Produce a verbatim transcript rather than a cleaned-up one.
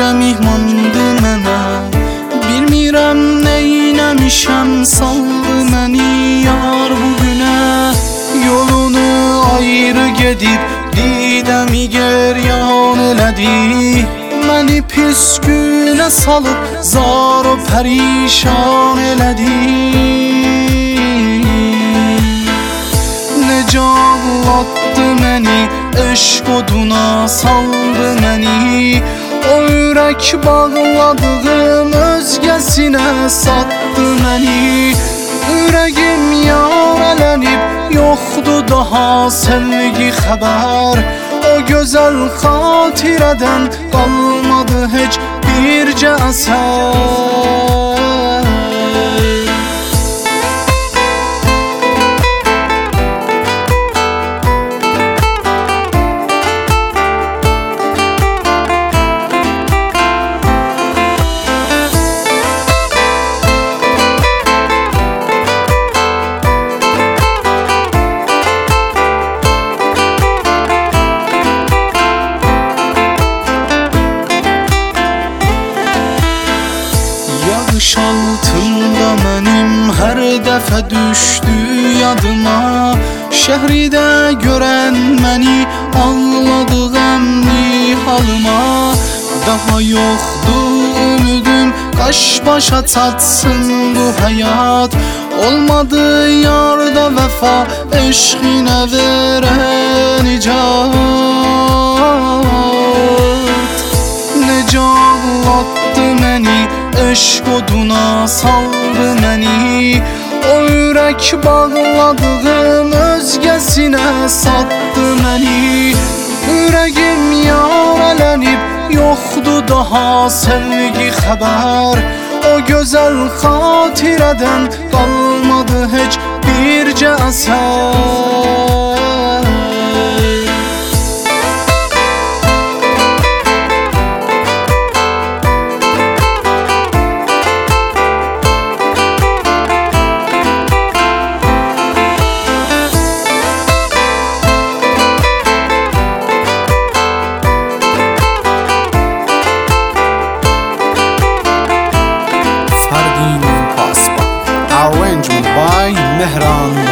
necə mihmandı mənə. Bilmirəm neynəmişəm, saldı məni yar bugünə. Yolunu ayrı gedib didəmi geryan elədi. Məni pis günə salıb zar o pərişan elədi. Necə ağlatdı məni, eşq oduna saldı məni. O ürək bağladığım özgəsinə satdı məni. Ürəgim yarələnib, yoxdur daha sevgi xəbər. O gözəl xatirədən qalmadı heç bircə əsər. Yağış altında mənim hər dəfə düşdü yadıma. Şəhridə görən məni ağladı qəmli halıma. Daha yoxdur ümidüm, qaş başa çatsın bu həyat. Olmadı yarda vəfa, eşqinə verən icat. Necə ağlatdı məni, eşq oduna saldı məni. O ürək bağladığım özgəsinə satdı məni. Ürəgim yarələnib, yoxdur daha sevgi xəbər. O gözəl xatirədən qalmadı heç bircə əsər. Arrangement by Mehran